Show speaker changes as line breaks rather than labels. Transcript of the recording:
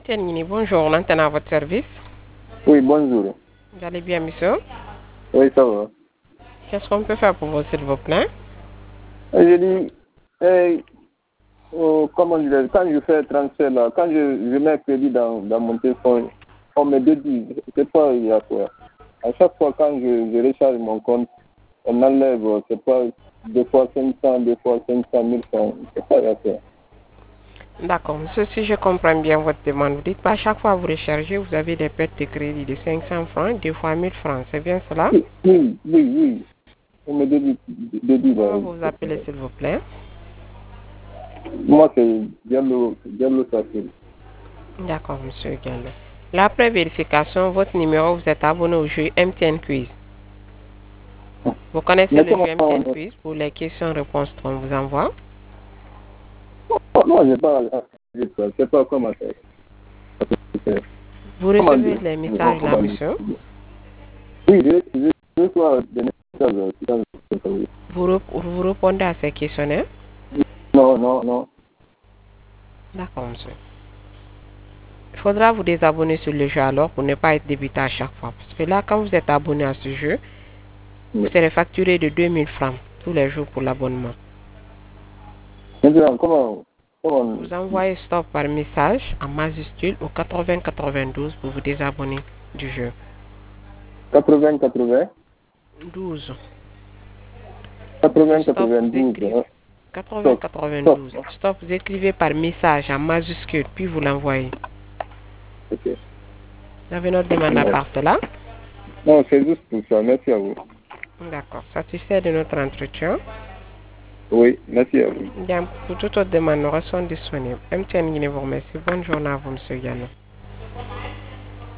Tienini, bonjour, on entend à votre service.
Oui, bonjour.
Vous allez bien, monsieur?
Oui, ça va.
Qu'est-ce qu'on peut faire pour vous, s'il vous plaît?
Je dis, comment dire, quand je fais transfert là, quand je mets crédit dans mon téléphone, on me dédie, c'est pas il y a quoi. À chaque fois quand je recharge mon compte, on enlève, c'est pas deux fois 500, deux fois 500 000 francs, c'est pas il y a quoi.
D'accord, monsieur, si je comprends bien votre demande, vous dites pas à chaque fois que vous rechargez, vous avez des pertes de crédit de 500 francs, deux fois 1000 francs, c'est bien cela?
Oui, oui, oui, oui. On me dédie là.
Comment vous vous appelez, s'il vous plaît?
Moi, c'est Diallo Safir.
D'accord, monsieur Gallo. Là, après vérification, votre numéro, vous êtes abonné au jeu MTN Quiz. Vous connaissez
Mais
le jeu
comment,
MTN Quiz pour les questions-réponses qu'on vous envoie?
non, j'ai pas, c'est pas comment c'est.
Vous
Comment
recevez
dire?
les messages là, monsieur?
Oui, je reçois des messages.
Vous répondez à ces questionnaires?
Non, non, non.
D'accord, monsieur. Il faudra vous désabonner sur le jeu alors pour ne pas être débité à chaque fois. Parce que là, quand vous êtes abonné à ce jeu, vous serez facturé de 2000 francs tous les jours pour l'abonnement.
Maintenant, comment,
Vous envoyez stop par message en majuscule au 8092 pour vous désabonner du jeu.
80,
12. Stop, vous
92,
écrivez
hein. Stop, stop,
8092. Stop, vous écrivez par message en majuscule, puis vous l'envoyez.
ok.
Vous avez notre demande à part cela?
Non, c'est juste pour ça. Merci à vous.
D'accord. Satisfait de notre entretien?
Oui, merci à vous.
Bien, pour toute autre demande, nous restons disponibles. MTN Guinée vous remercie. Bonne journée à vous, monsieur Yano.